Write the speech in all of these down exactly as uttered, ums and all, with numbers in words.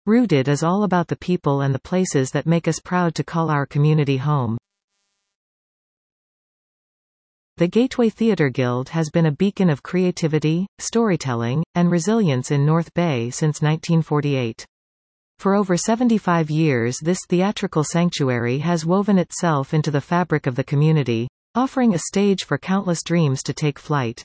Rooted is all about the people and the places that make us proud to call our community home. The Gateway Theatre Guild has been a beacon of creativity, storytelling, and resilience in North Bay since nineteen forty-eight. For over seventy-five years, this theatrical sanctuary has woven itself into the fabric of the community, offering a stage for countless dreams to take flight.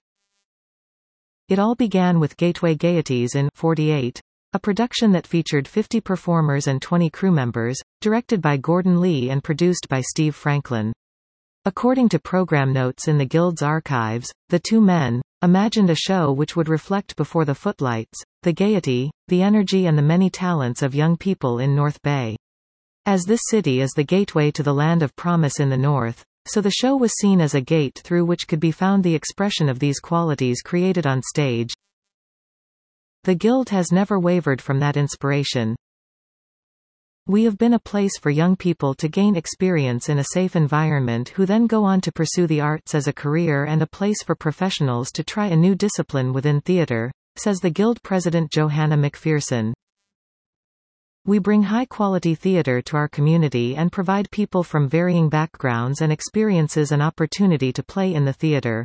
It all began with Gateway Gaieties in forty-eight, a production that featured fifty performers and twenty crew members, directed by Gordon Lee and produced by Steve Franklin. According to program notes in the Guild's archives, the two men imagined a show which would reflect before the footlights the gaiety, the energy and the many talents of young people in North Bay. As this city is the gateway to the land of promise in the north, so the show was seen as a gate through which could be found the expression of these qualities created on stage. The Guild has never wavered from that inspiration. We have been a place for young people to gain experience in a safe environment who then go on to pursue the arts as a career and a place for professionals to try a new discipline within theatre, says the Guild president Johanna McPherson. We bring high-quality theatre to our community and provide people from varying backgrounds and experiences an opportunity to play in the theatre.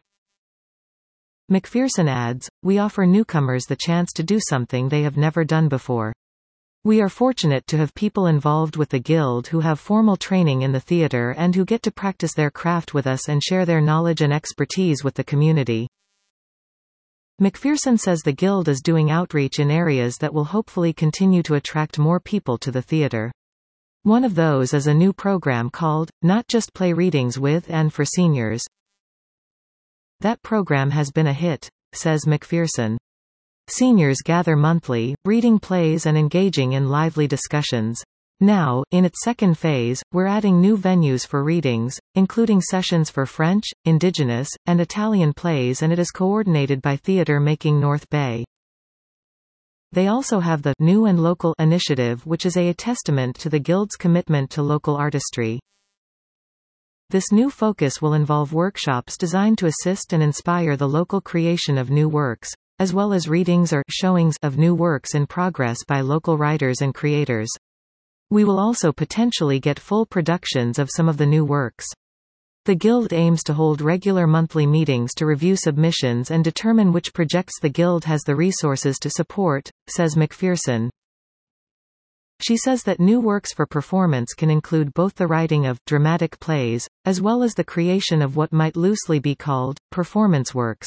McPherson adds, we offer newcomers the chance to do something they have never done before. We are fortunate to have people involved with the Guild who have formal training in the theatre and who get to practice their craft with us and share their knowledge and expertise with the community. McPherson says the Guild is doing outreach in areas that will hopefully continue to attract more people to the theatre. One of those is a new program called, Not Just Play Readings with and for Seniors. That program has been a hit, says McPherson. Seniors gather monthly, reading plays and engaging in lively discussions. Now, in its second phase, we're adding new venues for readings, including sessions for French, Indigenous, and Italian plays, and it is coordinated by Theatre Making North Bay. They also have the New and Local initiative, which is a testament to the Guild's commitment to local artistry. This new focus will involve workshops designed to assist and inspire the local creation of new works, as well as readings or showings of new works in progress by local writers and creators. We will also potentially get full productions of some of the new works. The Guild aims to hold regular monthly meetings to review submissions and determine which projects the Guild has the resources to support, says McPherson. She says that new works for performance can include both the writing of dramatic plays, as well as the creation of what might loosely be called performance works.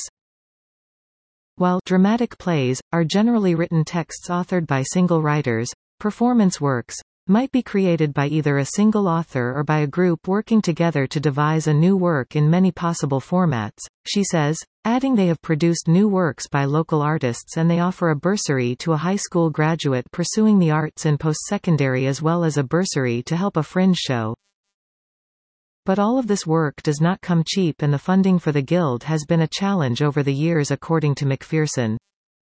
While dramatic plays are generally written texts authored by single writers, performance works might be created by either a single author or by a group working together to devise a new work in many possible formats, she says, adding they have produced new works by local artists and they offer a bursary to a high school graduate pursuing the arts in post-secondary as well as a bursary to help a fringe show. But all of this work does not come cheap, and the funding for the Guild has been a challenge over the years, according to McPherson.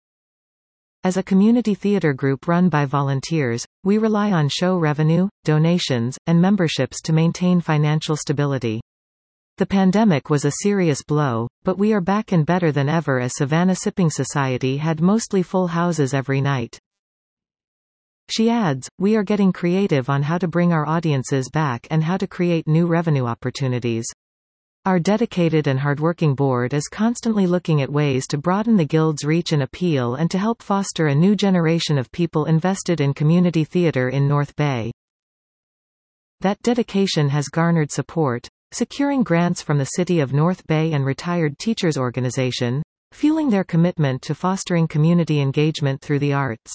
As a community theatre group run by volunteers, we rely on show revenue, donations, and memberships to maintain financial stability. The pandemic was a serious blow, but we are back and better than ever, as Savannah Sipping Society had mostly full houses every night. She adds, we are getting creative on how to bring our audiences back and how to create new revenue opportunities. Our dedicated and hardworking board is constantly looking at ways to broaden the Guild's reach and appeal and to help foster a new generation of people invested in community theatre in North Bay. That dedication has garnered support, securing grants from the City of North Bay and Retired Teachers Organization, fueling their commitment to fostering community engagement through the arts.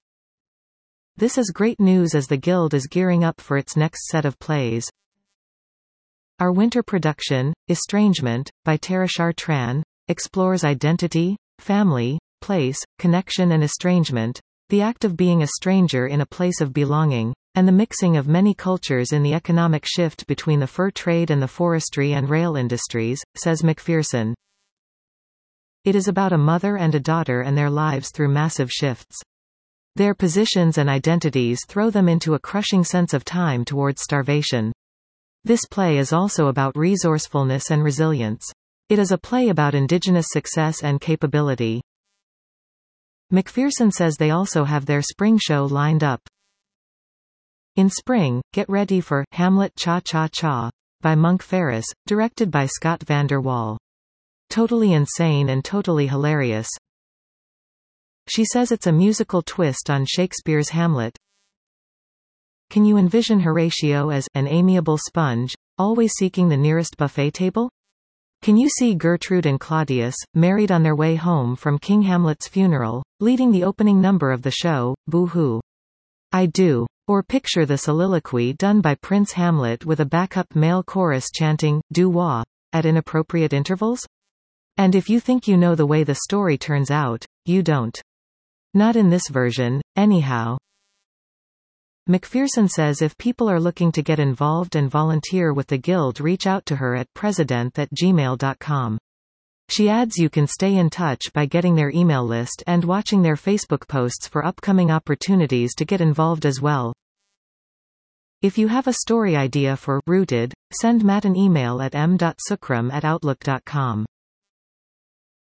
This is great news as the Guild is gearing up for its next set of plays. Our winter production, Estrangement, by Tara Chartrand, explores identity, family, place, connection and estrangement, the act of being a stranger in a place of belonging, and the mixing of many cultures in the economic shift between the fur trade and the forestry and rail industries, says McPherson. It is about a mother and a daughter and their lives through massive shifts. Their positions and identities throw them into a crushing sense of time towards starvation. This play is also about resourcefulness and resilience. It is a play about Indigenous success and capability. McPherson says they also have their spring show lined up, In spring, get ready for Hamlet Cha-Cha-Cha by Monk Ferris, directed by Scott van der Wal. Totally insane and totally hilarious. She says it's a musical twist on Shakespeare's Hamlet. Can you envision Horatio as an amiable sponge, always seeking the nearest buffet table? Can you see Gertrude and Claudius, married on their way home from King Hamlet's funeral, leading the opening number of the show, Boo-Hoo? I do. Or picture the soliloquy done by Prince Hamlet with a backup male chorus chanting, doo-wah, at inappropriate intervals? And if you think you know the way the story turns out, you don't. Not in this version, anyhow. McPherson says if people are looking to get involved and volunteer with the Guild, reach out to her at president at gmail dot com. She adds you can stay in touch by getting their email list and watching their Facebook posts for upcoming opportunities to get involved as well. If you have a story idea for Rooted, send Matt an email at m dot sukram at outlook dot com.